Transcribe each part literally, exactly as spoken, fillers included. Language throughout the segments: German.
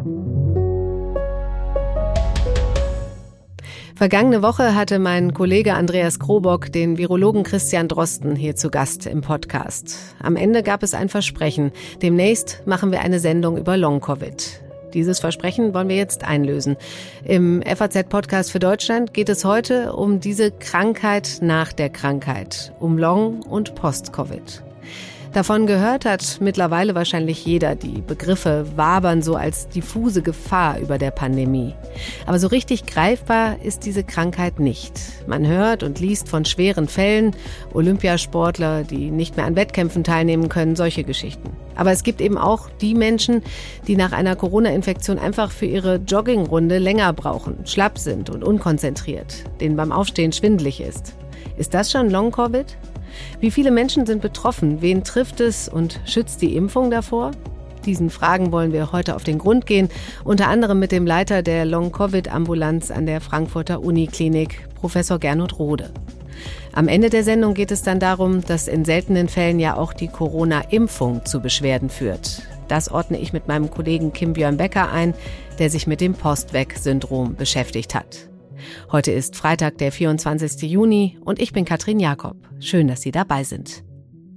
Vergangene Woche hatte mein Kollege Andreas Krobock den Virologen Christian Drosten hier zu Gast im Podcast. Am Ende gab es ein Versprechen. Demnächst machen wir eine Sendung über Long-Covid. Dieses Versprechen wollen wir jetzt einlösen. Im F A Z-Podcast für Deutschland geht es heute um diese Krankheit nach der Krankheit, um Long- und Post-Covid. Davon gehört hat mittlerweile wahrscheinlich jeder. Die Begriffe wabern so als diffuse Gefahr über der Pandemie. Aber so richtig greifbar ist diese Krankheit nicht. Man hört und liest von schweren Fällen, Olympiasportler, die nicht mehr an Wettkämpfen teilnehmen können, solche Geschichten. Aber es gibt eben auch die Menschen, die nach einer Corona-Infektion einfach für ihre Joggingrunde länger brauchen, schlapp sind und unkonzentriert, denen beim Aufstehen schwindelig ist. Ist das schon Long-Covid? Wie viele Menschen sind betroffen? Wen trifft es und schützt die Impfung davor? Diesen Fragen wollen wir heute auf den Grund gehen, unter anderem mit dem Leiter der Long-Covid-Ambulanz an der Frankfurter Uniklinik, Professor Gernot Rode. Am Ende der Sendung geht es dann darum, dass in seltenen Fällen ja auch die Corona-Impfung zu Beschwerden führt. Das ordne ich mit meinem Kollegen Kim-Björn Becker ein, der sich mit dem Post-Weg-Syndrom beschäftigt hat. Heute ist Freitag, der vierundzwanzigsten Juni und ich bin Katrin Jakob. Schön, dass Sie dabei sind.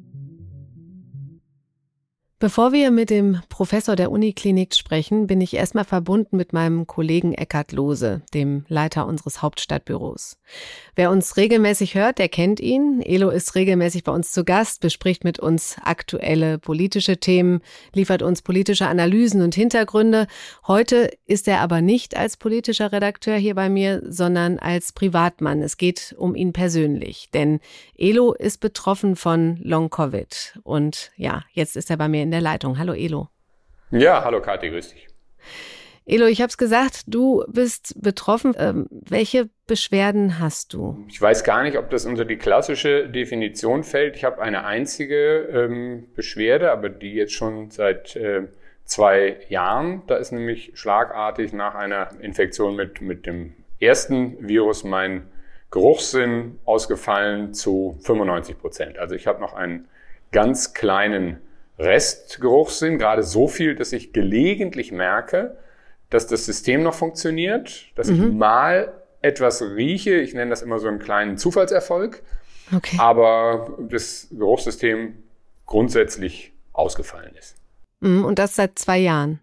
Bevor wir mit dem Professor der Uniklinik sprechen, bin ich erstmal verbunden mit meinem Kollegen Eckhard Lohse, dem Leiter unseres Hauptstadtbüros. Wer uns regelmäßig hört, der kennt ihn. Elo ist regelmäßig bei uns zu Gast, bespricht mit uns aktuelle politische Themen, liefert uns politische Analysen und Hintergründe. Heute ist er aber nicht als politischer Redakteur hier bei mir, sondern als Privatmann. Es geht um ihn persönlich, denn Elo ist betroffen von Long-Covid. Und ja, jetzt ist er bei mir in der Leitung. Hallo Elo. Ja, hallo Kathi, grüß dich. Elo, ich habe es gesagt, du bist betroffen. Ähm, welche Beschwerden hast du? Ich weiß gar nicht, ob das unter die klassische Definition fällt. Ich habe eine einzige ähm, Beschwerde, aber die jetzt schon seit äh, zwei Jahren. Da ist nämlich schlagartig nach einer Infektion mit, mit dem ersten Virus mein Geruchssinn ausgefallen zu fünfundneunzig Prozent. Also ich habe noch einen ganz kleinen Restgeruchssinn, gerade so viel, dass ich gelegentlich merke, dass das System noch funktioniert, dass mhm. ich mal etwas rieche. Ich nenne das immer so einen kleinen Zufallserfolg. Okay. Aber das Geruchssystem grundsätzlich ausgefallen ist. Und das seit zwei Jahren?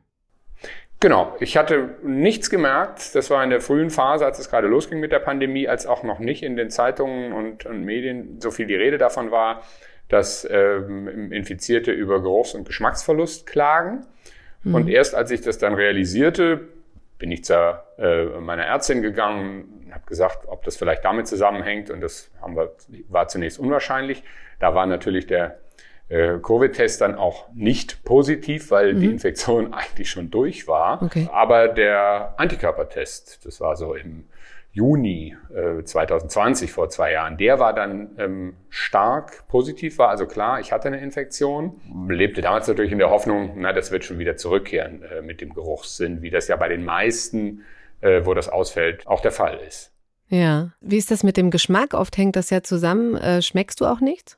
Genau. Ich hatte nichts gemerkt. Das war in der frühen Phase, als es gerade losging mit der Pandemie, als auch noch nicht in den Zeitungen und, und Medien so viel die Rede davon war, dass ähm, Infizierte über Geruchs- und Geschmacksverlust klagen. Mhm. Und erst als ich das dann realisierte, bin ich zu äh, meiner Ärztin gegangen und habe gesagt, ob das vielleicht damit zusammenhängt. Und das haben wir, war zunächst unwahrscheinlich. Da war natürlich der äh, Covid-Test dann auch nicht positiv, weil mhm. die Infektion eigentlich schon durch war. Okay. Aber der Antikörpertest, das war so im Juni äh, zwanzig zwanzig, vor zwei Jahren, der war dann ähm, stark positiv, war also klar, ich hatte eine Infektion. Lebte damals natürlich in der Hoffnung, na, das wird schon wieder zurückkehren äh, mit dem Geruchssinn, wie das ja bei den meisten, äh, wo das ausfällt, auch der Fall ist. Ja, wie ist das mit dem Geschmack? Oft hängt das ja zusammen. Äh, schmeckst du auch nichts?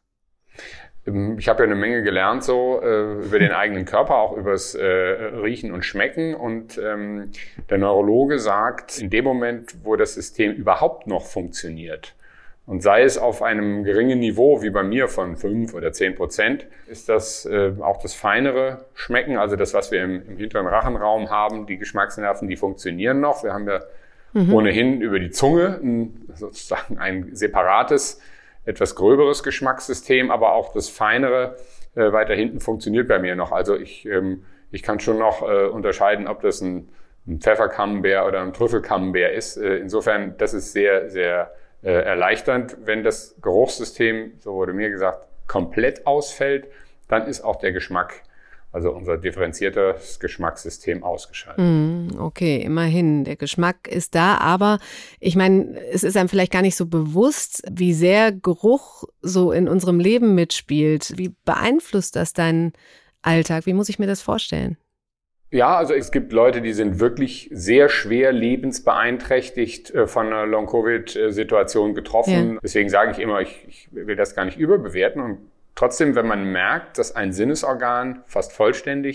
Ich habe ja eine Menge gelernt so äh, über den eigenen Körper, auch übers äh, Riechen und Schmecken. Und ähm, der Neurologe sagt, in dem Moment, wo das System überhaupt noch funktioniert, und sei es auf einem geringen Niveau, wie bei mir von fünf oder zehn Prozent, ist das äh, auch das feinere Schmecken, also das, was wir im, im hinteren Rachenraum haben, die Geschmacksnerven, die funktionieren noch. Wir haben ja mhm. ohnehin über die Zunge ein, sozusagen ein separates, etwas gröberes Geschmackssystem, aber auch das feinere äh, weiter hinten funktioniert bei mir noch. Also ich, ähm, ich kann schon noch äh, unterscheiden, ob das ein, ein Pfefferkamembert oder ein Trüffelkamembert ist. Äh, insofern, das ist sehr, sehr äh, erleichternd. Wenn das Geruchssystem, so wurde mir gesagt, komplett ausfällt, dann ist auch der Geschmack, also unser differenziertes Geschmackssystem, ausgeschaltet. Mm, okay, immerhin. Der Geschmack ist da, aber ich meine, es ist einem vielleicht gar nicht so bewusst, wie sehr Geruch so in unserem Leben mitspielt. Wie beeinflusst das deinen Alltag? Wie muss ich mir das vorstellen? Ja, also es gibt Leute, die sind wirklich sehr schwer lebensbeeinträchtigt äh, von einer Long-Covid-Situation getroffen. Ja. Deswegen sage ich immer, ich, ich will das gar nicht überbewerten. Und trotzdem, wenn man merkt, dass ein Sinnesorgan fast vollständig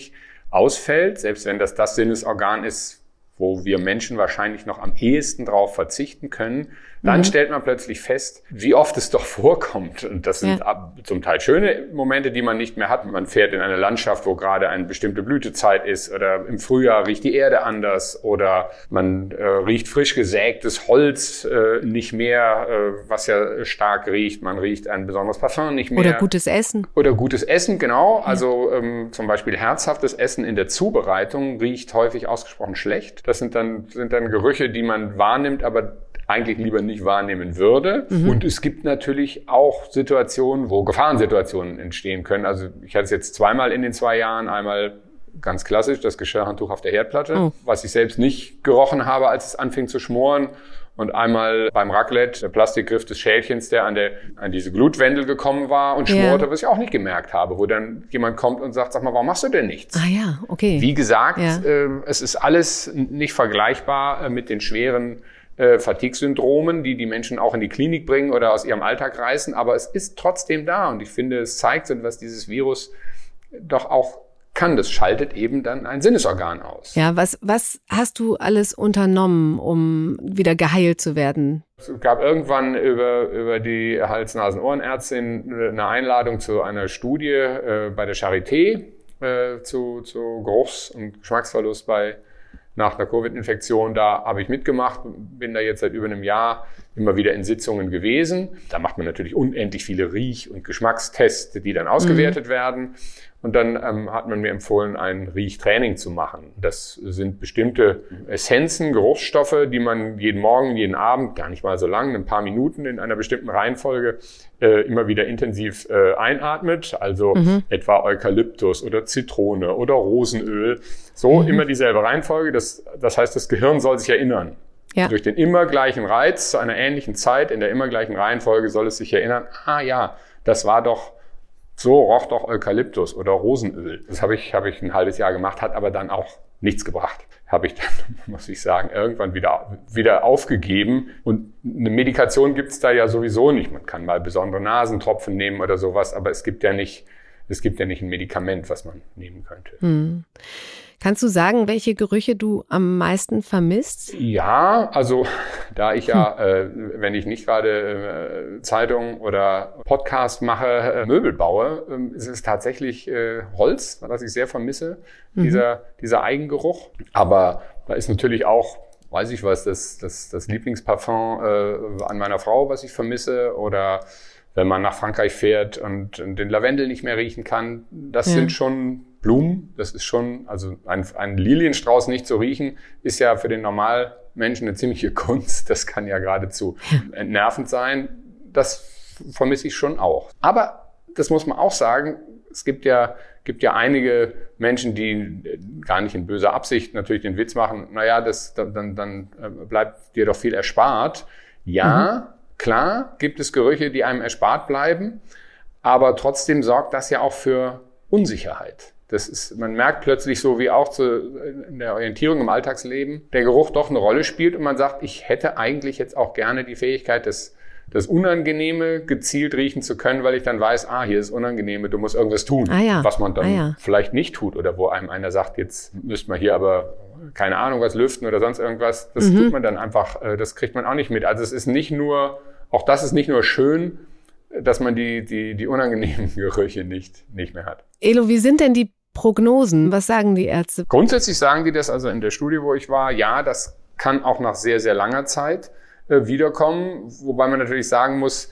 ausfällt, selbst wenn das das Sinnesorgan ist, wo wir Menschen wahrscheinlich noch am ehesten drauf verzichten können, dann mhm. stellt man plötzlich fest, wie oft es doch vorkommt. Und das sind ja. zum Teil schöne Momente, die man nicht mehr hat. Man fährt in eine Landschaft, wo gerade eine bestimmte Blütezeit ist, oder im Frühjahr riecht die Erde anders, oder man äh, riecht frisch gesägtes Holz äh, nicht mehr, äh, was ja stark riecht. Man riecht ein besonderes Parfum nicht mehr. Oder gutes Essen. Oder gutes Essen, genau. Ja. Also ähm, zum Beispiel herzhaftes Essen in der Zubereitung riecht häufig ausgesprochen schlecht. Das sind dann, sind dann Gerüche, die man wahrnimmt, aber eigentlich lieber nicht wahrnehmen würde. Mhm. Und es gibt natürlich auch Situationen, wo Gefahrensituationen entstehen können. Also ich hatte es jetzt zweimal in den zwei Jahren. Einmal ganz klassisch das Geschirrhandtuch auf der Herdplatte, oh. was ich selbst nicht gerochen habe, als es anfing zu schmoren. Und einmal beim Raclette der Plastikgriff des Schälchens, der an, der, an diese Glutwendel gekommen war und schmorte, yeah. was ich auch nicht gemerkt habe, wo dann jemand kommt und sagt, sag mal, warum machst du denn nichts? Ah ja, okay. Wie gesagt, ja. äh, es ist alles nicht vergleichbar äh, mit den schweren äh, Fatigue-Syndromen, die die Menschen auch in die Klinik bringen oder aus ihrem Alltag reißen. Aber es ist trotzdem da. Und ich finde, es zeigt so, was dieses Virus doch auch kann. Das schaltet eben dann ein Sinnesorgan aus. Ja, was, was hast du alles unternommen, um wieder geheilt zu werden? Es gab irgendwann über, über die Hals-Nasen-Ohrenärztin eine Einladung zu einer Studie äh, bei der Charité äh, zu, zu Geruchs- und Geschmacksverlust bei nach einer Covid-Infektion. Da habe ich mitgemacht, bin da jetzt seit über einem Jahr immer wieder in Sitzungen gewesen. Da macht man natürlich unendlich viele Riech- und Geschmackstests, die dann ausgewertet mhm. werden. Und dann ähm, hat man mir empfohlen, ein Riechtraining zu machen. Das sind bestimmte Essenzen, Geruchsstoffe, die man jeden Morgen, jeden Abend, gar nicht mal so lang, ein paar Minuten in einer bestimmten Reihenfolge äh, immer wieder intensiv äh, einatmet. Also mhm. etwa Eukalyptus oder Zitrone oder Rosenöl. So mhm. immer dieselbe Reihenfolge. Das, das heißt, das Gehirn soll sich erinnern. Ja. Durch den immer gleichen Reiz zu einer ähnlichen Zeit in der immer gleichen Reihenfolge soll es sich erinnern, ah ja, das war doch so roch doch Eukalyptus oder Rosenöl. Das habe ich, habe ich ein halbes Jahr gemacht, hat aber dann auch nichts gebracht. Habe ich dann, muss ich sagen, irgendwann wieder, wieder aufgegeben. Und eine Medikation gibt's da ja sowieso nicht. Man kann mal besondere Nasentropfen nehmen oder sowas, aber es gibt ja nicht, es gibt ja nicht ein Medikament, was man nehmen könnte. Hm. Kannst du sagen, welche Gerüche du am meisten vermisst? Ja, also da ich ja, hm. äh, wenn ich nicht gerade äh, Zeitung oder Podcast mache, äh, Möbel baue, äh, ist es tatsächlich äh, Holz, was ich sehr vermisse, mhm. dieser, dieser Eigengeruch. Aber da ist natürlich auch, weiß ich was, das, das, das Lieblingsparfum äh, an meiner Frau, was ich vermisse, oder wenn man nach Frankreich fährt und, und den Lavendel nicht mehr riechen kann. Das ja. sind schon Blumen. Das ist schon, also ein, ein Lilienstrauß nicht zu riechen, ist ja für den Normalmenschen eine ziemliche Kunst. Das kann ja geradezu entnervend sein. Das vermisse ich schon auch. Aber das muss man auch sagen, es gibt ja, gibt ja einige Menschen, die gar nicht in böser Absicht natürlich den Witz machen, naja, das, dann, dann bleibt dir doch viel erspart. Ja, mhm. klar gibt es Gerüche, die einem erspart bleiben, aber trotzdem sorgt das ja auch für Unsicherheit. Das ist, man merkt plötzlich so wie auch zu, in der Orientierung im Alltagsleben, der Geruch doch eine Rolle spielt und man sagt, ich hätte eigentlich jetzt auch gerne die Fähigkeit, das, das Unangenehme gezielt riechen zu können, weil ich dann weiß, ah, hier ist Unangenehme, du musst irgendwas tun, ah ja. was man dann ah ja. vielleicht nicht tut oder wo einem einer sagt, jetzt müsste man hier aber keine Ahnung was lüften oder sonst irgendwas. Das mhm. tut man dann einfach, das kriegt man auch nicht mit. Also es ist nicht nur, auch das ist nicht nur schön, dass man die, die, die unangenehmen Gerüche nicht, nicht mehr hat. Elo, wie sind denn die Prognosen? Was sagen die Ärzte? Grundsätzlich sagen die das, also in der Studie, wo ich war, ja, das kann auch nach sehr, sehr langer Zeit äh, wiederkommen. Wobei man natürlich sagen muss,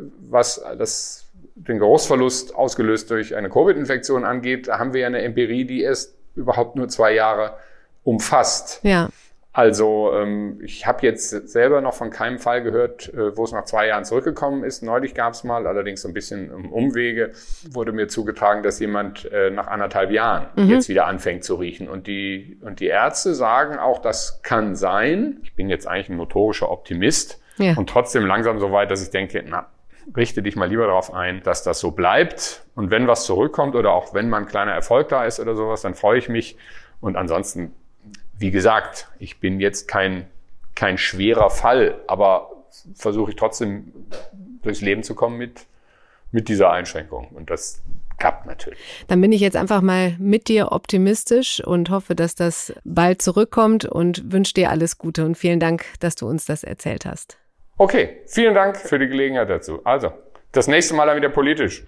was das, den Geruchsverlust ausgelöst durch eine Covid-Infektion angeht, da haben wir ja eine Empirie, die erst überhaupt nur zwei Jahre umfasst. Ja. Also ähm, ich habe jetzt selber noch von keinem Fall gehört, äh, wo es nach zwei Jahren zurückgekommen ist. Neulich gab es mal, allerdings so ein bisschen um Umwege, wurde mir zugetragen, dass jemand äh, nach anderthalb Jahren mhm. jetzt wieder anfängt zu riechen. Und die, und die Ärzte sagen auch, das kann sein. Ich bin jetzt eigentlich ein notorischer Optimist ja. und trotzdem langsam so weit, dass ich denke, na, richte dich mal lieber darauf ein, dass das so bleibt. Und wenn was zurückkommt oder auch wenn mal ein kleiner Erfolg da ist oder sowas, dann freue ich mich. Und ansonsten, wie gesagt, ich bin jetzt kein, kein schwerer Fall, aber versuche ich trotzdem durchs Leben zu kommen mit, mit dieser Einschränkung. Und das gehabt natürlich. Dann bin ich jetzt einfach mal mit dir optimistisch und hoffe, dass das bald zurückkommt und wünsche dir alles Gute und vielen Dank, dass du uns das erzählt hast. Okay, vielen Dank für die Gelegenheit dazu. Also, das nächste Mal dann wieder politisch.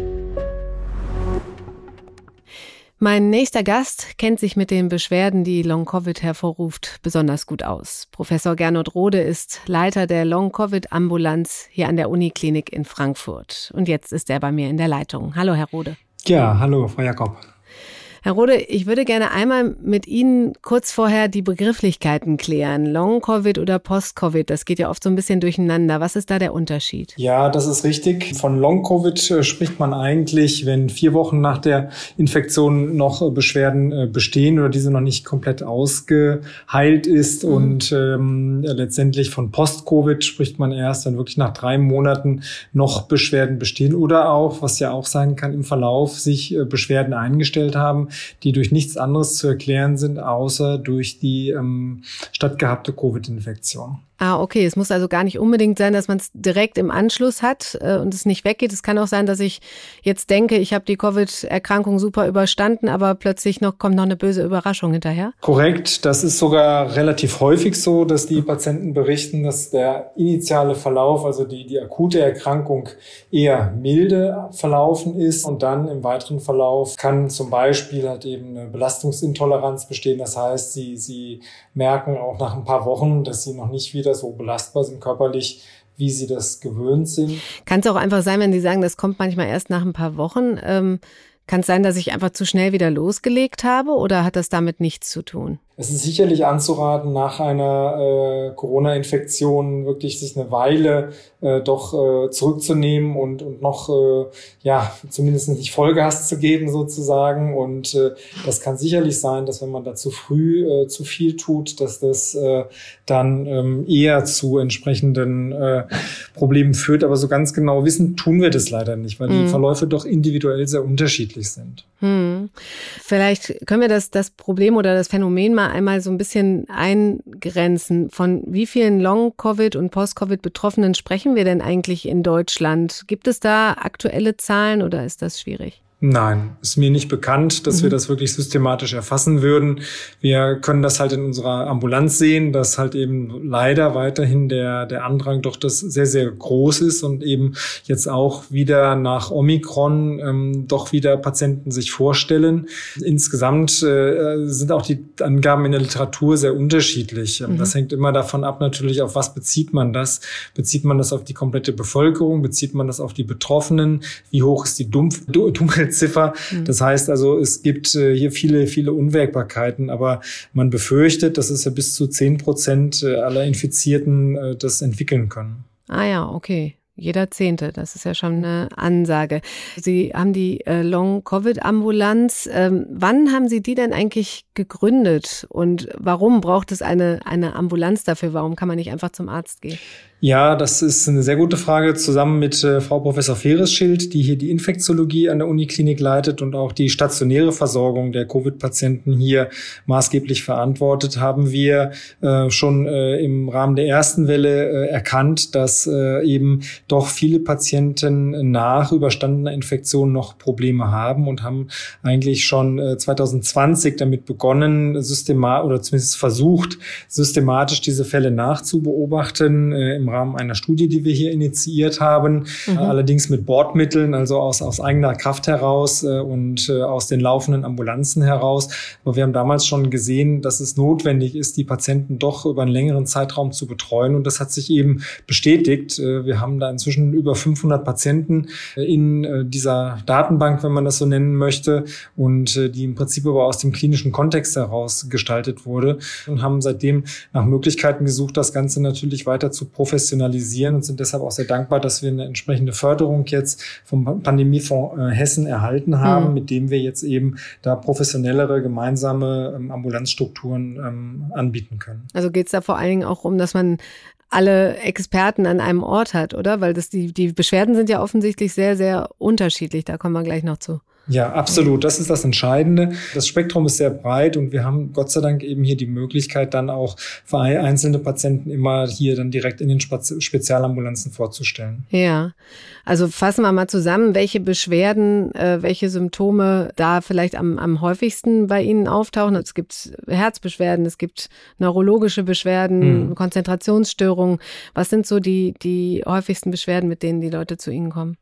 Mein nächster Gast kennt sich mit den Beschwerden, die Long-Covid hervorruft, besonders gut aus. Professor Gernot Rode ist Leiter der Long-Covid-Ambulanz hier an der Uniklinik in Frankfurt. Und jetzt ist er bei mir in der Leitung. Hallo, Herr Rode. Ja, hallo, Frau Jakob. Herr Rode, ich würde gerne einmal mit Ihnen kurz vorher die Begrifflichkeiten klären. Long-Covid oder Post-Covid, das geht ja oft so ein bisschen durcheinander. Was ist da der Unterschied? Ja, das ist richtig. Von Long-Covid äh, spricht man eigentlich, wenn vier Wochen nach der Infektion noch äh, Beschwerden äh, bestehen oder diese noch nicht komplett ausgeheilt ist. Mhm. Und ähm, letztendlich von Post-Covid spricht man erst, wenn wirklich nach drei Monaten noch Beschwerden bestehen oder auch, was ja auch sein kann, im Verlauf sich äh, Beschwerden eingestellt haben, die durch nichts anderes zu erklären sind, außer durch die ähm, stattgehabte Covid-Infektion. Ah, okay. Es muss also gar nicht unbedingt sein, dass man es direkt im Anschluss hat äh, und es nicht weggeht. Es kann auch sein, dass ich jetzt denke, ich habe die Covid-Erkrankung super überstanden, aber plötzlich noch kommt noch eine böse Überraschung hinterher. Korrekt. Das ist sogar relativ häufig so, dass die Patienten berichten, dass der initiale Verlauf, also die, die akute Erkrankung eher milde verlaufen ist und dann im weiteren Verlauf kann zum Beispiel halt eben eine Belastungsintoleranz bestehen. Das heißt, sie, sie merken auch nach ein paar Wochen, dass sie noch nicht wieder so belastbar sind körperlich, wie sie das gewöhnt sind. Kann es auch einfach sein, wenn Sie sagen, das kommt manchmal erst nach ein paar Wochen, ähm, kann es sein, dass ich einfach zu schnell wieder losgelegt habe oder hat das damit nichts zu tun? Es ist sicherlich anzuraten, nach einer äh, Corona-Infektion wirklich sich eine Weile äh, doch äh, zurückzunehmen und und noch äh, ja zumindest nicht Vollgas zu geben sozusagen. Und äh, das kann sicherlich sein, dass wenn man da zu früh äh, zu viel tut, dass das äh, dann ähm, eher zu entsprechenden äh, Problemen führt. Aber so ganz genau wissen tun wir das leider nicht, weil mhm. die Verläufe doch individuell sehr unterschiedlich sind. Hm. Vielleicht können wir das, das Problem oder das Phänomen mal einmal so ein bisschen eingrenzen. Von wie vielen Long-Covid- und Post-Covid-Betroffenen sprechen wir denn eigentlich in Deutschland? Gibt es da aktuelle Zahlen oder ist das schwierig? Nein, ist mir nicht bekannt, dass mhm. wir das wirklich systematisch erfassen würden. Wir können das halt in unserer Ambulanz sehen, dass halt eben leider weiterhin der der Andrang doch das sehr, sehr groß ist und eben jetzt auch wieder nach Omikron ähm, doch wieder Patienten sich vorstellen. Insgesamt äh, sind auch die Angaben in der Literatur sehr unterschiedlich. Mhm. Das hängt immer davon ab, natürlich, auf was bezieht man das? Bezieht man das auf die komplette Bevölkerung? Bezieht man das auf die Betroffenen? Wie hoch ist die Dumpf- Dunkel Ziffer. Mhm. Das heißt also, es gibt äh, hier viele, viele Unwägbarkeiten, aber man befürchtet, dass es ja bis zu zehn Prozent aller Infizierten äh, das entwickeln können. Ah ja, okay. Jeder Zehnte, das ist ja schon eine Ansage. Sie haben die äh, Long-Covid-Ambulanz. Ähm, wann haben Sie die denn eigentlich gegründet und warum braucht es eine, eine Ambulanz dafür? Warum kann man nicht einfach zum Arzt gehen? Ja, das ist eine sehr gute Frage. Zusammen mit äh, Frau Professor Feresschild, die hier die Infektiologie an der Uniklinik leitet und auch die stationäre Versorgung der Covid-Patienten hier maßgeblich verantwortet, haben wir äh, schon äh, im Rahmen der ersten Welle äh, erkannt, dass äh, eben doch viele Patienten nach überstandener Infektion noch Probleme haben und haben eigentlich schon äh, zwanzig zwanzig damit begonnen, systematisch oder zumindest versucht, systematisch diese Fälle nachzubeobachten äh, im Rahmen einer Studie, die wir hier initiiert haben, mhm. allerdings mit Bordmitteln, also aus, aus eigener Kraft heraus äh, und äh, aus den laufenden Ambulanzen heraus. Aber wir haben damals schon gesehen, dass es notwendig ist, die Patienten doch über einen längeren Zeitraum zu betreuen. Und das hat sich eben bestätigt. Äh, wir haben da inzwischen über fünfhundert Patienten äh, in äh, dieser Datenbank, wenn man das so nennen möchte, und äh, die im Prinzip aber aus dem klinischen Kontext heraus gestaltet wurde und haben seitdem nach Möglichkeiten gesucht, das Ganze natürlich weiter zu professionalisieren und sind deshalb auch sehr dankbar, dass wir eine entsprechende Förderung jetzt vom Pandemiefonds äh, Hessen erhalten haben, mhm. mit dem wir jetzt eben da professionellere gemeinsame ähm, Ambulanzstrukturen ähm, anbieten können. Also geht es da vor allen Dingen auch um, dass man alle Experten an einem Ort hat, oder? Weil das die, die Beschwerden sind ja offensichtlich sehr, sehr unterschiedlich. Da kommen wir gleich noch zu. Ja, absolut. Das ist das Entscheidende. Das Spektrum ist sehr breit und wir haben Gott sei Dank eben hier die Möglichkeit, dann auch für einzelne Patienten immer hier dann direkt in den Spezialambulanzen vorzustellen. Ja, also fassen wir mal zusammen, welche Beschwerden, äh, welche Symptome da vielleicht am, am häufigsten bei Ihnen auftauchen. Es gibt Herzbeschwerden, es gibt neurologische Beschwerden, hm. Konzentrationsstörungen. Was sind so die, die häufigsten Beschwerden, mit denen die Leute zu Ihnen kommen?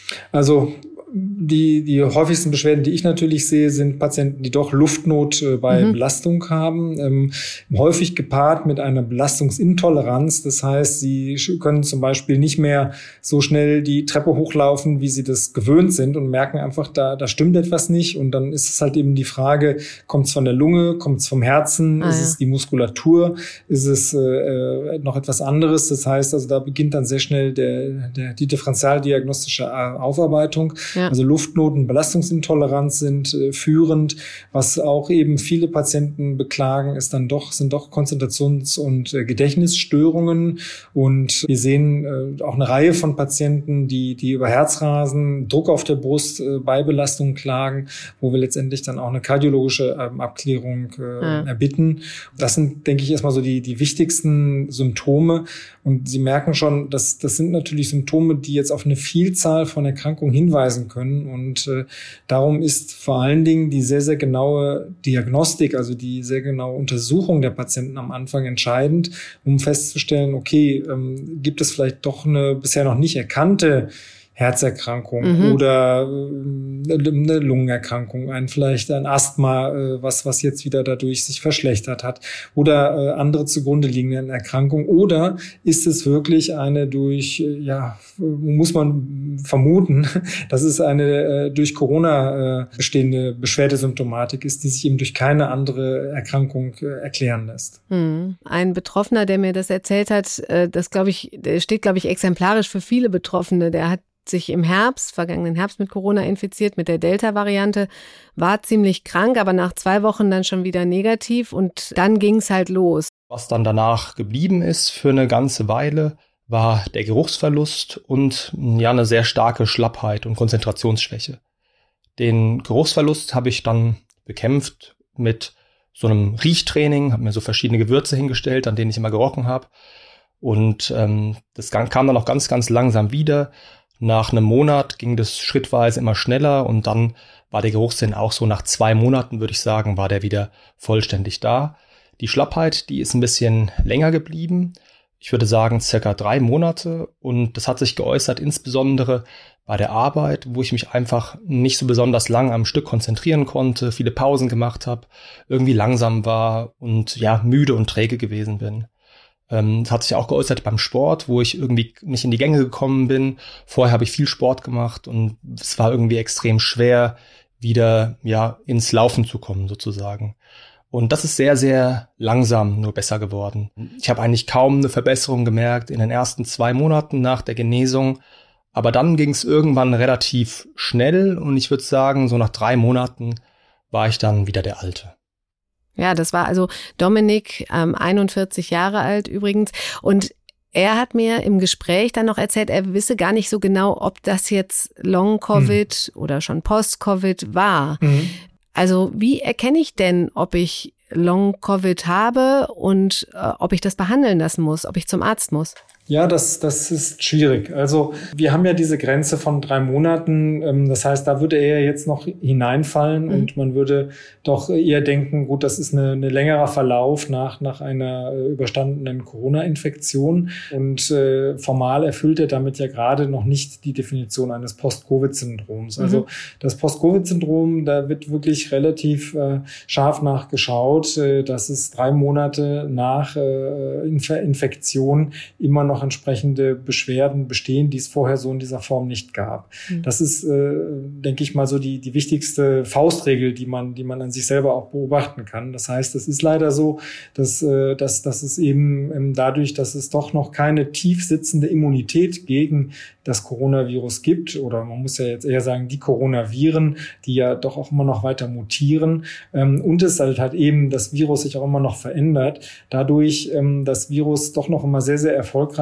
Also Die, die häufigsten Beschwerden, die ich natürlich sehe, sind Patienten, die doch Luftnot äh, bei mhm. Belastung haben, ähm, häufig gepaart mit einer Belastungsintoleranz. Das heißt, sie können zum Beispiel nicht mehr so schnell die Treppe hochlaufen, wie sie das gewöhnt sind und merken einfach, da, da stimmt etwas nicht. Und dann ist es halt eben die Frage, kommt es von der Lunge, kommt es vom Herzen, ah, ist ja. es die Muskulatur, ist es äh, noch etwas anderes? Das heißt, also da beginnt dann sehr schnell der, der, die differentialdiagnostische Aufarbeitung. Ja. Also Luftnoten, Belastungsintoleranz sind äh, führend. Was auch eben viele Patienten beklagen, ist dann doch, sind doch Konzentrations- und äh, Gedächtnisstörungen. Und wir sehen äh, auch eine Reihe von Patienten, die, die über Herzrasen, Druck auf der Brust äh, bei Belastung klagen, wo wir letztendlich dann auch eine kardiologische ähm, Abklärung äh, ja. erbitten. Das sind, denke ich, erstmal so die, die wichtigsten Symptome. Und Sie merken schon, dass das sind natürlich Symptome, die jetzt auf eine Vielzahl von Erkrankungen hinweisen können. Und äh, darum ist vor allen Dingen die sehr, sehr genaue Diagnostik, also die sehr genaue Untersuchung der Patienten am Anfang entscheidend, um festzustellen, okay, ähm, gibt es vielleicht doch eine bisher noch nicht erkannte Herzerkrankung mhm. oder äh, eine Lungenerkrankung, ein vielleicht ein Asthma, äh, was was jetzt wieder dadurch sich verschlechtert hat oder äh, andere zugrunde liegenden Erkrankungen, oder ist es wirklich eine durch, äh, ja, muss man vermuten, dass es eine äh, durch Corona äh, bestehende Beschwerdesymptomatik ist, die sich eben durch keine andere Erkrankung äh, erklären lässt. Mhm. Ein Betroffener, der mir das erzählt hat, äh, das glaube ich, der steht glaube ich exemplarisch für viele Betroffene, der hat sich im Herbst, vergangenen Herbst mit Corona infiziert, mit der Delta-Variante, war ziemlich krank, aber nach zwei Wochen dann schon wieder negativ und dann ging es halt los. Was dann danach geblieben ist für eine ganze Weile, war der Geruchsverlust und ja eine sehr starke Schlappheit und Konzentrationsschwäche. Den Geruchsverlust habe ich dann bekämpft mit so einem Riechtraining, habe mir so verschiedene Gewürze hingestellt, an denen ich immer gerochen habe. Und ähm, das kam dann auch ganz, ganz langsam wieder. Nach einem Monat ging das schrittweise immer schneller und dann war der Geruchssinn auch so nach zwei Monaten, würde ich sagen, war der wieder vollständig da. Die Schlappheit, die ist ein bisschen länger geblieben. Ich würde sagen circa drei Monate und das hat sich geäußert insbesondere bei der Arbeit, wo ich mich einfach nicht so besonders lang am Stück konzentrieren konnte, viele Pausen gemacht habe, irgendwie langsam war und ja müde und träge gewesen bin. Ähm, das hat sich auch geäußert beim Sport, wo ich irgendwie nicht in die Gänge gekommen bin. Vorher habe ich viel Sport gemacht und es war irgendwie extrem schwer, wieder ja ins Laufen zu kommen sozusagen. Und das ist sehr, sehr langsam nur besser geworden. Ich habe eigentlich kaum eine Verbesserung gemerkt in den ersten zwei Monaten nach der Genesung. Aber dann ging es irgendwann relativ schnell und ich würde sagen, so nach drei Monaten war ich dann wieder der Alte. Ja, das war also Dominik, ähm, einundvierzig Jahre alt übrigens. Und er hat mir im Gespräch dann noch erzählt, er wisse gar nicht so genau, ob das jetzt Long-Covid mhm. oder schon Post-Covid war. Mhm. Also wie erkenne ich denn, ob ich Long-Covid habe und äh, ob ich das behandeln lassen muss, ob ich zum Arzt muss? Ja, das, das ist schwierig. Also wir haben ja diese Grenze von drei Monaten. Das heißt, da würde er jetzt noch hineinfallen mhm. und man würde doch eher denken, gut, das ist eine, eine längerer Verlauf nach, nach einer überstandenen Corona-Infektion. Und äh, formal erfüllt er damit ja gerade noch nicht die Definition eines Post-Covid-Syndroms. Mhm. Also das Post-Covid-Syndrom, da wird wirklich relativ äh, scharf nachgeschaut, äh, dass es drei Monate nach äh, Inf- Infektion immer noch entsprechende Beschwerden bestehen, die es vorher so in dieser Form nicht gab. Mhm. Das ist, äh, denke ich mal, so die die wichtigste Faustregel, die man die man an sich selber auch beobachten kann. Das heißt, es ist leider so, dass äh, dass dass es eben ähm, dadurch, dass es doch noch keine tief sitzende Immunität gegen das Coronavirus gibt, oder man muss ja jetzt eher sagen, die Coronaviren, die ja doch auch immer noch weiter mutieren, ähm, und es halt halt eben das Virus sich auch immer noch verändert, dadurch ähm, das Virus doch noch immer sehr, sehr erfolgreich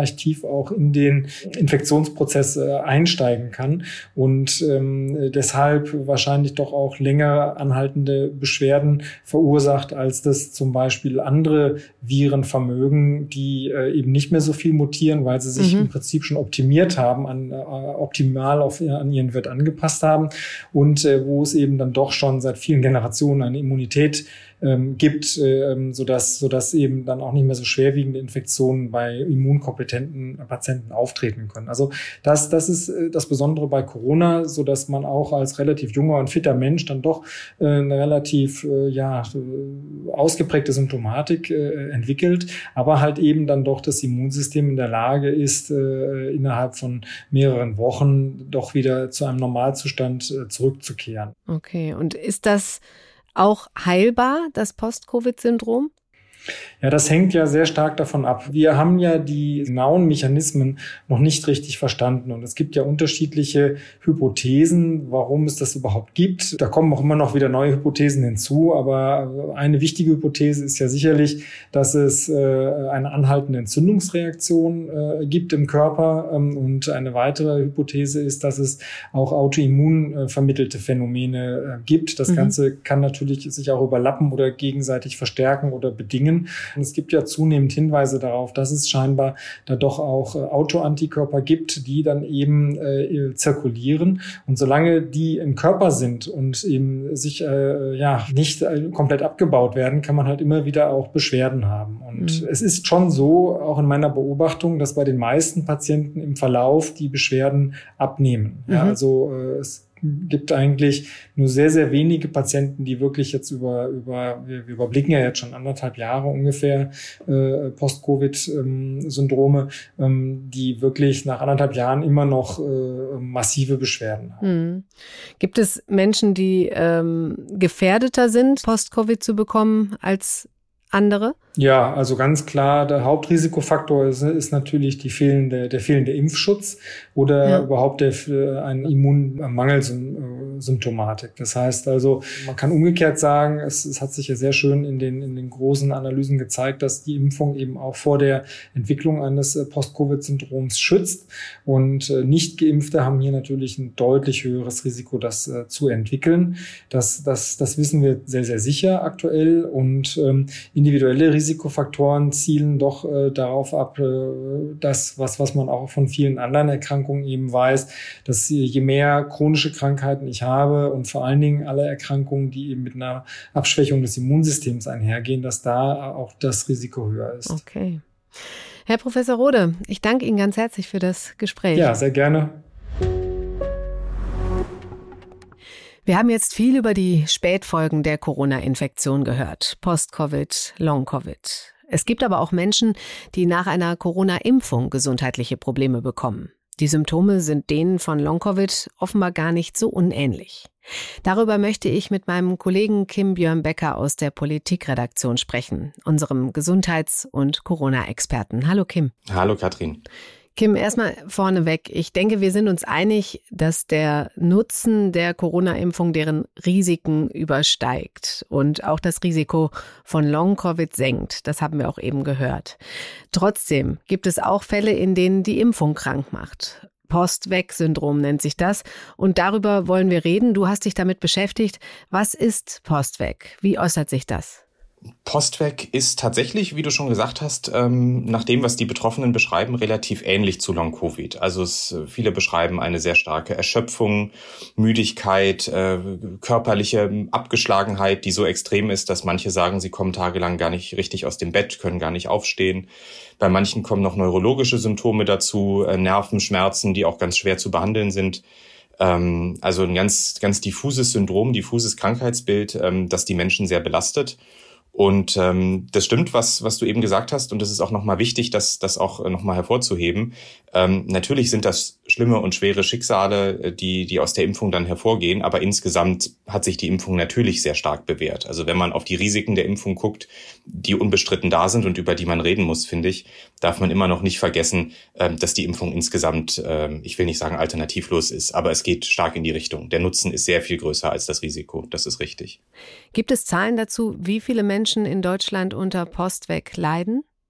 ungleich tief auch in den Infektionsprozess äh, einsteigen kann und ähm, deshalb wahrscheinlich doch auch länger anhaltende Beschwerden verursacht, als das zum Beispiel andere Viren vermögen, die äh, eben nicht mehr so viel mutieren, weil sie sich mhm. im Prinzip schon optimiert haben, an, äh, optimal auf, an ihren Wirt angepasst haben und äh, wo es eben dann doch schon seit vielen Generationen eine Immunität ähm, gibt, äh, sodass, sodass eben dann auch nicht mehr so schwerwiegende Infektionen bei immunkompetenten Patienten auftreten können. Also das, das ist äh, das Besondere bei Corona, sodass man auch als relativ junger und fitter Mensch dann doch äh, eine relativ äh, ja, ausgeprägte Symptomatik äh, entwickelt, aber halt eben dann doch das Immunsystem in der Lage ist, äh, innerhalb von mehreren Wochen doch wieder zu einem Normalzustand äh, zurückzukehren. Okay, und ist das auch heilbar, das Post-Covid-Syndrom? Ja, das hängt ja sehr stark davon ab. Wir haben ja die genauen Mechanismen noch nicht richtig verstanden. Und es gibt ja unterschiedliche Hypothesen, warum es das überhaupt gibt. Da kommen auch immer noch wieder neue Hypothesen hinzu. Aber eine wichtige Hypothese ist ja sicherlich, dass es äh, eine anhaltende Entzündungsreaktion äh, gibt im Körper. Ähm, und eine weitere Hypothese ist, dass es auch autoimmun äh, vermittelte Phänomene äh, gibt. Das mhm. Ganze kann natürlich sich auch überlappen oder gegenseitig verstärken oder bedingen. Und es gibt ja zunehmend Hinweise darauf, dass es scheinbar da doch auch äh, Autoantikörper gibt, die dann eben äh, zirkulieren. Und solange die im Körper sind und eben sich äh, ja nicht äh, komplett abgebaut werden, kann man halt immer wieder auch Beschwerden haben. Und mhm. es ist schon so, auch in meiner Beobachtung, dass bei den meisten Patienten im Verlauf die Beschwerden abnehmen. Mhm. Ja, also äh, es gibt eigentlich nur sehr, sehr wenige Patienten, die wirklich jetzt über, über wir, wir überblicken ja jetzt schon anderthalb Jahre ungefähr äh, Post-Covid-Syndrome, ähm, die wirklich nach anderthalb Jahren immer noch äh, massive Beschwerden haben. Hm. Gibt es Menschen, die ähm, gefährdeter sind, Post-Covid zu bekommen als andere? Ja, also ganz klar, der Hauptrisikofaktor ist, ist natürlich die fehlende, der fehlende Impfschutz oder ja. überhaupt der, eine Immunmangelsymptomatik. Das heißt also, man kann umgekehrt sagen, es, es hat sich ja sehr schön in den, in den großen Analysen gezeigt, dass die Impfung eben auch vor der Entwicklung eines Post-Covid-Syndroms schützt. Und nicht Geimpfte haben hier natürlich ein deutlich höheres Risiko, das äh, zu entwickeln. Das, das, das wissen wir sehr, sehr sicher aktuell. Und ähm, individuelle Risiken Risikofaktoren zielen doch äh, darauf ab, äh, dass was was man auch von vielen anderen Erkrankungen eben weiß, dass je mehr chronische Krankheiten ich habe und vor allen Dingen alle Erkrankungen, die eben mit einer Abschwächung des Immunsystems einhergehen, dass da auch das Risiko höher ist. Okay. Herr Professor Rode, ich danke Ihnen ganz herzlich für das Gespräch. Ja, sehr gerne. Wir haben jetzt viel über die Spätfolgen der Corona-Infektion gehört. Post-Covid, Long-Covid. Es gibt aber auch Menschen, die nach einer Corona-Impfung gesundheitliche Probleme bekommen. Die Symptome sind denen von Long-Covid offenbar gar nicht so unähnlich. Darüber möchte ich mit meinem Kollegen Kim Björn-Becker aus der Politikredaktion sprechen, unserem Gesundheits- und Corona-Experten. Hallo Kim. Hallo Katrin. Kim, erstmal vorneweg. Ich denke, wir sind uns einig, dass der Nutzen der Corona-Impfung deren Risiken übersteigt und auch das Risiko von Long-Covid senkt. Das haben wir auch eben gehört. Trotzdem gibt es auch Fälle, in denen die Impfung krank macht. Post-Vac-Syndrom nennt sich das. Und darüber wollen wir reden. Du hast dich damit beschäftigt. Was ist Post-Vac? Wie äußert sich das? Post-Vac ist tatsächlich, wie du schon gesagt hast, ähm, nach dem, was die Betroffenen beschreiben, relativ ähnlich zu Long-Covid. Also es, viele beschreiben eine sehr starke Erschöpfung, Müdigkeit, äh, körperliche Abgeschlagenheit, die so extrem ist, dass manche sagen, sie kommen tagelang gar nicht richtig aus dem Bett, können gar nicht aufstehen. Bei manchen kommen noch neurologische Symptome dazu, äh, Nervenschmerzen, die auch ganz schwer zu behandeln sind. Ähm, also ein ganz, ganz diffuses Syndrom, diffuses Krankheitsbild, ähm, das die Menschen sehr belastet. Und ähm, das stimmt, was was du eben gesagt hast, und das ist auch nochmal wichtig, das das auch nochmal hervorzuheben. Ähm, natürlich sind das schlimme und schwere Schicksale, die die aus der Impfung dann hervorgehen, aber insgesamt hat sich die Impfung natürlich sehr stark bewährt. Also wenn man auf die Risiken der Impfung guckt, die unbestritten da sind und über die man reden muss, finde ich, darf man immer noch nicht vergessen, ähm, dass die Impfung insgesamt, ähm, ich will nicht sagen alternativlos ist, aber es geht stark in die Richtung. Der Nutzen ist sehr viel größer als das Risiko, das ist richtig. Gibt es Zahlen dazu, wie viele Menschen in Deutschland unter Post-Vac leiden?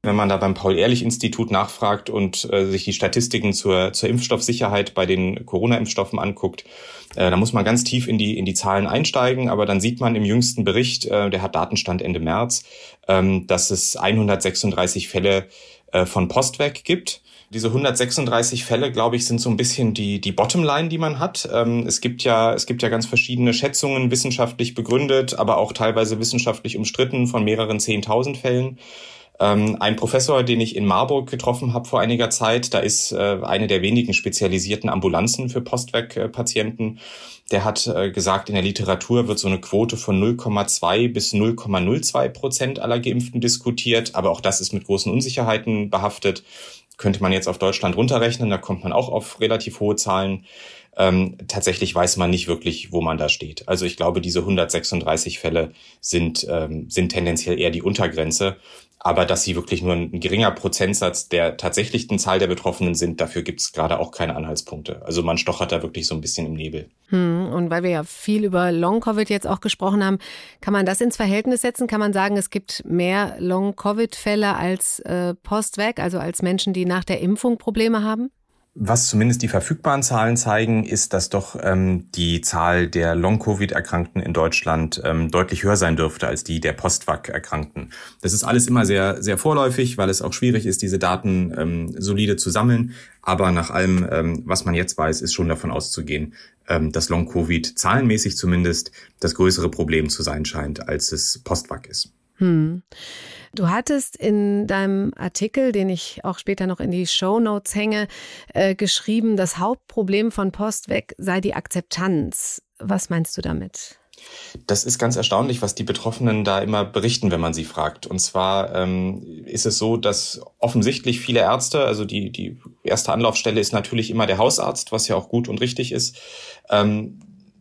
Wenn man da beim Paul-Ehrlich-Institut nachfragt und äh, sich die Statistiken zur, zur Impfstoffsicherheit bei den Corona-Impfstoffen anguckt, äh, da muss man ganz tief in die, in die Zahlen einsteigen. Aber dann sieht man im jüngsten Bericht, äh, der hat Datenstand Ende März, ähm, dass es hundertsechsunddreißig Fälle äh, von Postweg gibt. Diese hundertsechsunddreißig Fälle, glaube ich, sind so ein bisschen die, die Bottomline, die man hat. Ähm, es gibt ja, es gibt ja ganz verschiedene Schätzungen, wissenschaftlich begründet, aber auch teilweise wissenschaftlich umstritten von mehreren zehntausend Fällen. Ähm, ein Professor, den ich in Marburg getroffen habe vor einiger Zeit, da ist äh, eine der wenigen spezialisierten Ambulanzen für Postweg-Patienten, der hat äh, gesagt, in der Literatur wird so eine Quote von null Komma zwei bis null Komma null zwei Prozent aller Geimpften diskutiert, aber auch das ist mit großen Unsicherheiten behaftet. Könnte man jetzt auf Deutschland runterrechnen, da kommt man auch auf relativ hohe Zahlen. Ähm, tatsächlich weiß man nicht wirklich, wo man da steht. Also ich glaube, diese hundertsechsunddreißig Fälle sind, ähm, sind tendenziell eher die Untergrenze. Aber dass sie wirklich nur ein geringer Prozentsatz der tatsächlichen Zahl der Betroffenen sind, dafür gibt es gerade auch keine Anhaltspunkte. Also man stochert da wirklich so ein bisschen im Nebel. Hm, und weil wir ja viel über Long-Covid jetzt auch gesprochen haben, kann man das ins Verhältnis setzen? Kann man sagen, es gibt mehr Long-Covid-Fälle als äh, Postweg, also als Menschen, die nach der Impfung Probleme haben? Was zumindest die verfügbaren Zahlen zeigen, ist, dass doch ähm, die Zahl der Long-Covid-Erkrankten in Deutschland ähm, deutlich höher sein dürfte als die der Postweg-Erkrankten. Das ist alles immer sehr, sehr vorläufig, weil es auch schwierig ist, diese Daten ähm, solide zu sammeln. Aber nach allem, ähm, was man jetzt weiß, ist schon davon auszugehen, ähm, dass Long-Covid zahlenmäßig zumindest das größere Problem zu sein scheint, als es Postweg ist. Hm. Du hattest in deinem Artikel, den ich auch später noch in die Shownotes hänge, äh, geschrieben, das Hauptproblem von Postweg sei die Akzeptanz. Was meinst du damit? Das ist ganz erstaunlich, was die Betroffenen da immer berichten, wenn man sie fragt. Und zwar ähm, ist es so, dass offensichtlich viele Ärzte, also die, die erste Anlaufstelle ist natürlich immer der Hausarzt, was ja auch gut und richtig ist, ähm,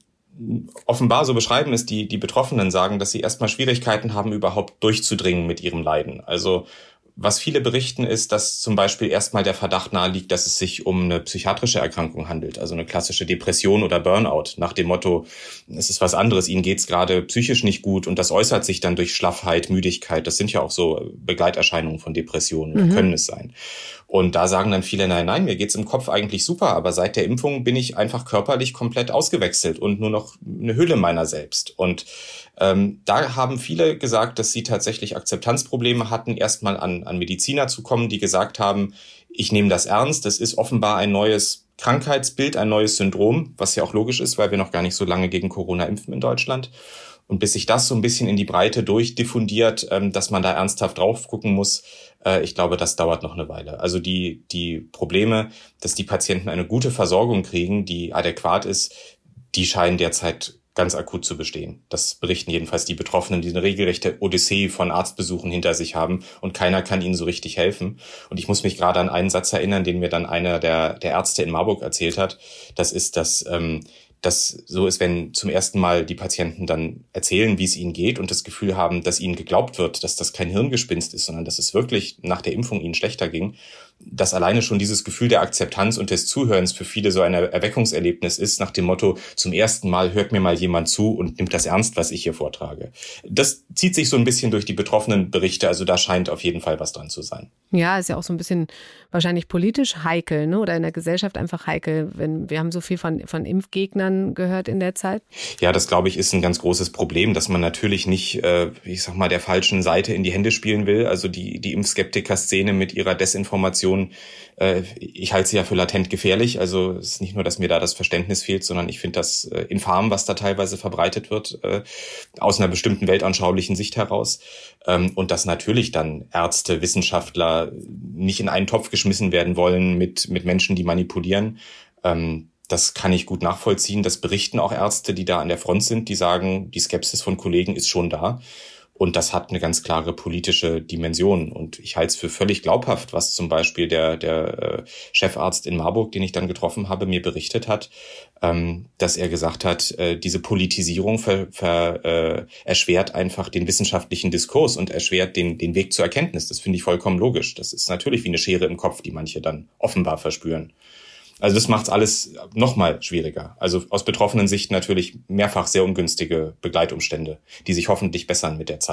offenbar, so beschreiben es die, die Betroffenen, sagen, dass sie erstmal Schwierigkeiten haben, überhaupt durchzudringen mit ihrem Leiden. Also was viele berichten, ist, dass zum Beispiel erstmal der Verdacht naheliegt, dass es sich um eine psychiatrische Erkrankung handelt, also eine klassische Depression oder Burnout, nach dem Motto, es ist was anderes, ihnen geht's gerade psychisch nicht gut und das äußert sich dann durch Schlaffheit, Müdigkeit. Das sind ja auch so Begleiterscheinungen von Depressionen oder mhm. können es sein. Und da sagen dann viele, nein, nein, mir geht's im Kopf eigentlich super, aber seit der Impfung bin ich einfach körperlich komplett ausgewechselt und nur noch eine Hülle meiner selbst. Und ähm, da haben viele gesagt, dass sie tatsächlich Akzeptanzprobleme hatten, erstmal an, an Mediziner zu kommen, die gesagt haben, ich nehme das ernst, das ist offenbar ein neues Krankheitsbild, ein neues Syndrom, was ja auch logisch ist, weil wir noch gar nicht so lange gegen Corona impfen in Deutschland. Und bis sich das so ein bisschen in die Breite durchdiffundiert, ähm, dass man da ernsthaft drauf gucken muss, äh, ich glaube, das dauert noch eine Weile. Also die die Probleme, dass die Patienten eine gute Versorgung kriegen, die adäquat ist, die scheinen derzeit ganz akut zu bestehen. Das berichten jedenfalls die Betroffenen, die eine regelrechte Odyssee von Arztbesuchen hinter sich haben und keiner kann ihnen so richtig helfen. Und ich muss mich gerade an einen Satz erinnern, den mir dann einer der der Ärzte in Marburg erzählt hat. Das ist, dass ähm, das so ist, wenn zum ersten Mal die Patienten dann erzählen, wie es ihnen geht und das Gefühl haben, dass ihnen geglaubt wird, dass das kein Hirngespinst ist, sondern dass es wirklich nach der Impfung ihnen schlechter ging, dass alleine schon dieses Gefühl der Akzeptanz und des Zuhörens für viele so ein Erweckungserlebnis ist, nach dem Motto, zum ersten Mal hört mir mal jemand zu und nimmt das ernst, was ich hier vortrage. Das zieht sich so ein bisschen durch die betroffenen Berichte, also da scheint auf jeden Fall was dran zu sein. Ja, ist ja auch so ein bisschen wahrscheinlich politisch heikel, ne? Oder in der Gesellschaft einfach heikel, wenn wir haben so viel von, von Impfgegnern gehört in der Zeit. Ja, das glaube ich ist ein ganz großes Problem, dass man natürlich nicht, äh, ich sag mal, der falschen Seite in die Hände spielen will. Also die, die Impfskeptiker-Szene mit ihrer Desinformation, äh, ich halte sie ja für latent gefährlich. Also es ist nicht nur, dass mir da das Verständnis fehlt, sondern ich finde das äh, infam, was da teilweise verbreitet wird, äh, aus einer bestimmten weltanschaulichen Sicht heraus. Ähm, und dass natürlich dann Ärzte, Wissenschaftler nicht in einen Topf geschmissen werden wollen mit, mit Menschen, die manipulieren. Ähm, das kann ich gut nachvollziehen. Das berichten auch Ärzte, die da an der Front sind, die sagen, die Skepsis von Kollegen ist schon da. Und das hat eine ganz klare politische Dimension. Und ich halte es für völlig glaubhaft, was zum Beispiel der, der äh, Chefarzt in Marburg, den ich dann getroffen habe, mir berichtet hat, ähm, dass er gesagt hat, äh, diese Politisierung ver, ver, äh, erschwert einfach den wissenschaftlichen Diskurs und erschwert den, den Weg zur Erkenntnis. Das finde ich vollkommen logisch. Das ist natürlich wie eine Schere im Kopf, die manche dann offenbar verspüren. Also das macht es alles noch mal schwieriger. Also aus betroffenen Sicht natürlich mehrfach sehr ungünstige Begleitumstände, die sich hoffentlich bessern mit der Zeit.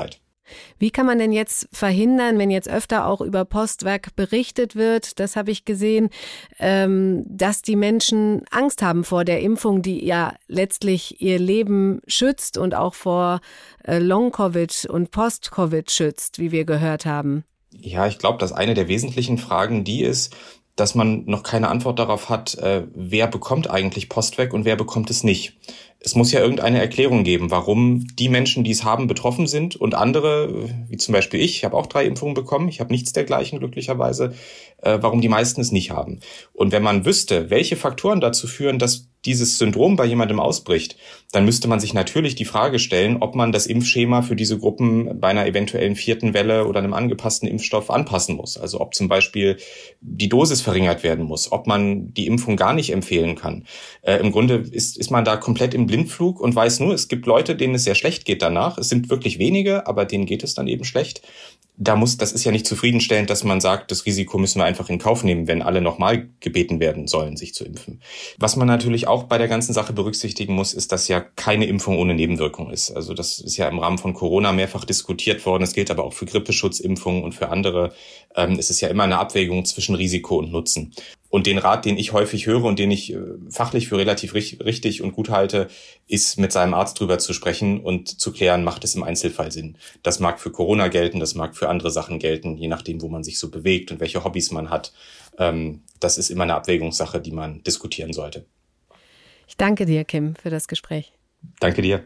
Wie kann man denn jetzt verhindern, wenn jetzt öfter auch über Postvac berichtet wird, das habe ich gesehen, ähm, dass die Menschen Angst haben vor der Impfung, die ja letztlich ihr Leben schützt und auch vor äh, Long-Covid und Post-Covid schützt, wie wir gehört haben? Ja, ich glaube, dass eine der wesentlichen Fragen die ist, dass man noch keine Antwort darauf hat, äh, wer bekommt eigentlich Postvac und wer bekommt es nicht. Es muss ja irgendeine Erklärung geben, warum die Menschen, die es haben, betroffen sind und andere, wie zum Beispiel ich, ich habe auch drei Impfungen bekommen, ich habe nichts dergleichen glücklicherweise, äh, warum die meisten es nicht haben. Und wenn man wüsste, welche Faktoren dazu führen, dass dieses Syndrom bei jemandem ausbricht, dann müsste man sich natürlich die Frage stellen, ob man das Impfschema für diese Gruppen bei einer eventuellen vierten Welle oder einem angepassten Impfstoff anpassen muss. Also ob zum Beispiel die Dosis verringert werden muss, ob man die Impfung gar nicht empfehlen kann. Äh, im Grunde ist, ist man da komplett im Blindflug und weiß nur, es gibt Leute, denen es sehr schlecht geht danach. Es sind wirklich wenige, aber denen geht es dann eben schlecht. Da muss, das ist ja nicht zufriedenstellend, dass man sagt, das Risiko müssen wir einfach in Kauf nehmen, wenn alle nochmal gebeten werden sollen, sich zu impfen. Was man natürlich auch bei der ganzen Sache berücksichtigen muss, ist, dass ja keine Impfung ohne Nebenwirkung ist. Also das ist ja im Rahmen von Corona mehrfach diskutiert worden. Es gilt aber auch für Grippeschutzimpfungen und für andere. Ähm, es ist ja immer eine Abwägung zwischen Risiko und Nutzen. Und den Rat, den ich häufig höre und den ich fachlich für relativ richtig und gut halte, ist, mit seinem Arzt drüber zu sprechen und zu klären, macht es im Einzelfall Sinn. Das mag für Corona gelten, das mag für andere Sachen gelten, je nachdem, wo man sich so bewegt und welche Hobbys man hat. Das ist immer eine Abwägungssache, die man diskutieren sollte. Ich danke dir, Kim, für das Gespräch. Danke dir.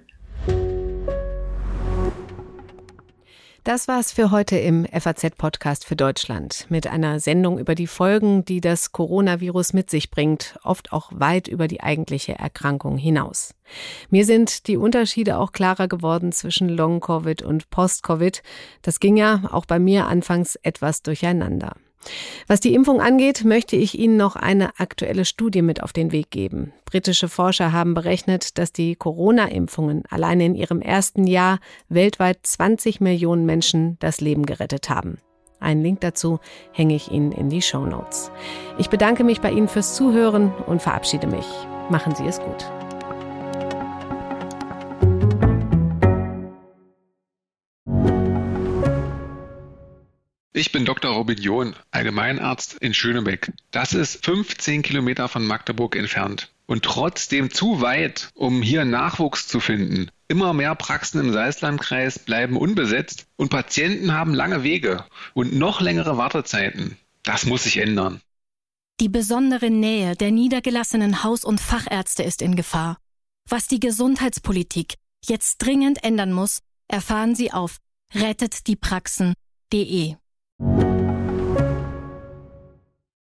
Das war's für heute im F A Z-Podcast für Deutschland mit einer Sendung über die Folgen, die das Coronavirus mit sich bringt, oft auch weit über die eigentliche Erkrankung hinaus. Mir sind die Unterschiede auch klarer geworden zwischen Long-Covid und Post-Covid. Das ging ja auch bei mir anfangs etwas durcheinander. Was die Impfung angeht, möchte ich Ihnen noch eine aktuelle Studie mit auf den Weg geben. Britische Forscher haben berechnet, dass die Corona-Impfungen alleine in ihrem ersten Jahr weltweit zwanzig Millionen Menschen das Leben gerettet haben. Einen Link dazu hänge ich Ihnen in die Shownotes. Ich bedanke mich bei Ihnen fürs Zuhören und verabschiede mich. Machen Sie es gut. Ich bin Doktor Robin John, Allgemeinarzt in Schönebeck. Das ist fünfzehn Kilometer von Magdeburg entfernt und trotzdem zu weit, um hier Nachwuchs zu finden. Immer mehr Praxen im Salzlandkreis bleiben unbesetzt und Patienten haben lange Wege und noch längere Wartezeiten. Das muss sich ändern. Die besondere Nähe der niedergelassenen Haus- und Fachärzte ist in Gefahr. Was die Gesundheitspolitik jetzt dringend ändern muss, erfahren Sie auf rettet die praxen punkt de.